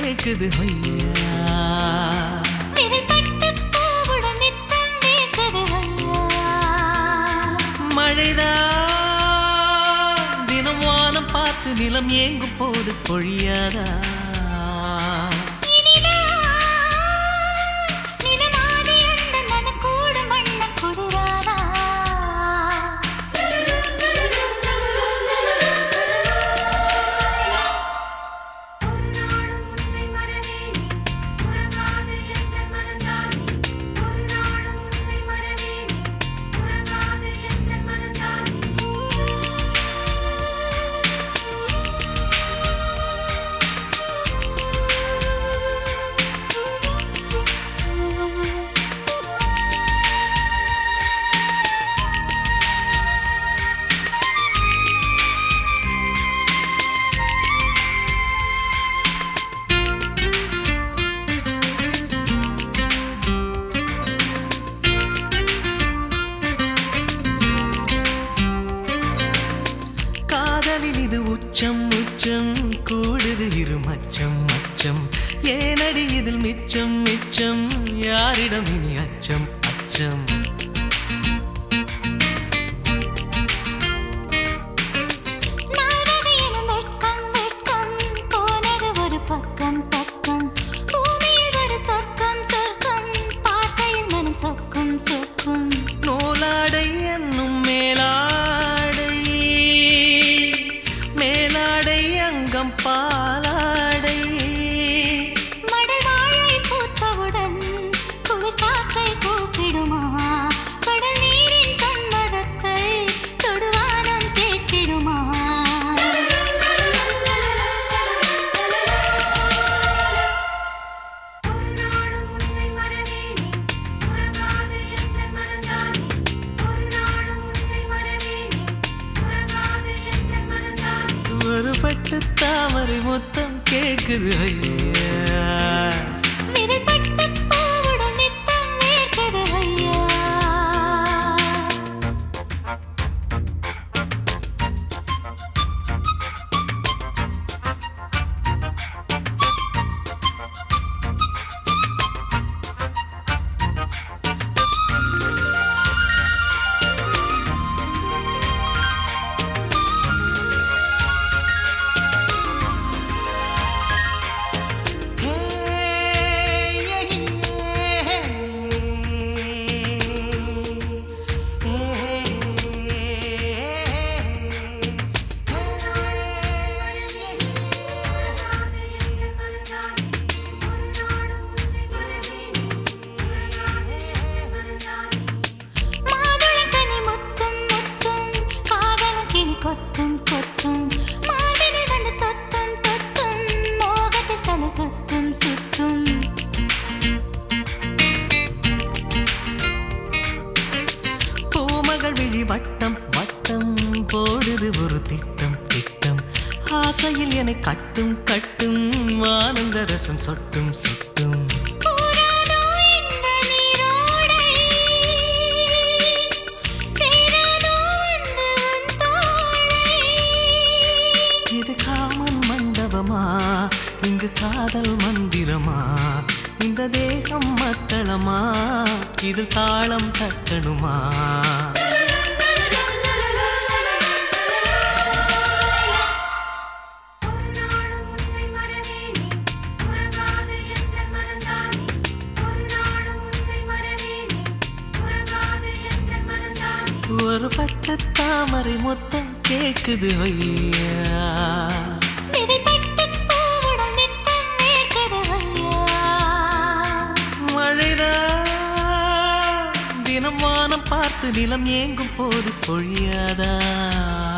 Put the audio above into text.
கேக்குது ஐயா. மழைதான் தினம் வானம் பார்த்து நிலம் ஏங்கும் போது பொழியாதா. இது உச்சம் உச்சம் கூடுது இரு மச்சம் மச்சம். ஏனடி இதில் மிச்சம் மிச்சம் யாரிடம் இனி அச்சம் அச்சம். பக்கம் பக்கம் பூமியில் ஒரு சொர்க்கம் சொர்க்கம் பார்க்கையில் மனம் சொக்கும் சொக்கும். நூலாடை என்னும் மேலாடை மேலாடை அங்கம் பாலாடை. மடல் வாழை பூத்தவுடன் குளிர் காற்றை கூப்பிடுமா. கடல் நீரின் சம்மதத்தை தொடுவானம் கேட்டிடுமா. ஒரு பட்டு தாமரை மொத்தம் கேக்குது ஐயா. விரல்பட்டு பூவுடன் நித்தம் நேர்க்குது ஐயா. கொத்தும் கொத்தும் மார்பினில் வந்து தொத்தும் தொத்தும் மோகத்தில் தலை சுத்தும் சுத்தும். பூமகள் விழி வட்டம் வட்டம் போடுது ஒரு திட்டம் திட்டம். ஆசையில் என்னை கட்டும் கட்டும் ஆனந்த ரசம் சொட்டும் சொட்டும். இது காமன் மண்டபமா இங்கு காதல் மந்திரமா. இந்த தேகம் மத்தளமா இது தாளம் தட்டணுமா. ஒரு பட்டு தாமரை மொத்தம் கேக்குது ஐயா. மழைதான் தினம் வானம் பார்த்து நிலம் ஏங்கும் போது பொழியாதா.